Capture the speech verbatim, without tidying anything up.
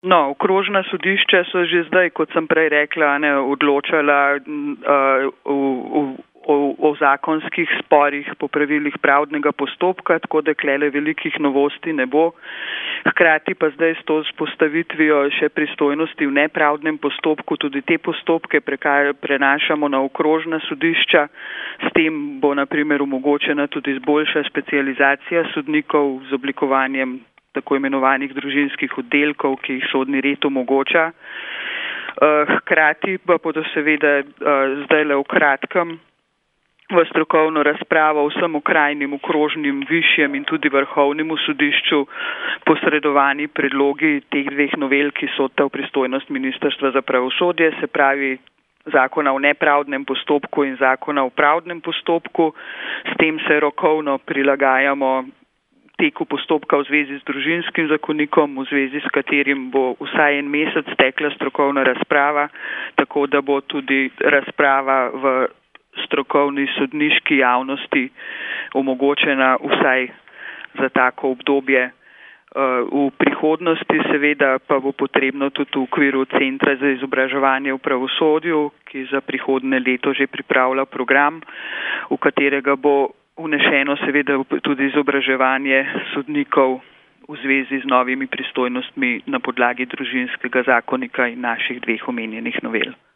No, okrožna sodišča so že zdaj, kot sem prej rekla, ne, odločala uh, v, v, o, o zakonskih sporih po pravilih pravdnega postopka, tako da klele velikih novosti ne bo. Hkrati pa zdaj s to vzpostavitvijo še pristojnosti v nepravdnem postopku, tudi te postopke preka, prenašamo na okrožna sodišča. S tem bo na primer omogočena tudi boljša specializacija sodnikov z oblikovanjem tako imenovanih družinskih oddelkov, ki jih sodni red omogoča. Hkrati pa bodo seveda zdaj le v kratkem v strokovno razpravo vsem okrajnim, okrožnim, višjem in tudi vrhovnemu sodišču posredovani predlogi teh dveh novel, ki so v pristojnost Ministrstva za pravosodje, se pravi zakona o nepravdnem postopku in zakona o pravdnem postopku. S tem se rokovno prilagajamo teku postopka v zvezi z družinskim zakonikom, v zvezi s katerim bo vsaj en mesec tekla strokovna razprava, tako da bo tudi razprava v strokovni sodniški javnosti omogočena vsaj za tako obdobje. V prihodnosti seveda pa bo potrebno tudi v okviru Centra za izobraževanje v pravosodju, ki za prihodnje leto že pripravlja program, v katerega bo vnešeno seveda tudi izobraževanje sodnikov v zvezi z novimi pristojnostmi na podlagi družinskega zakonika in naših dveh omenjenih novel.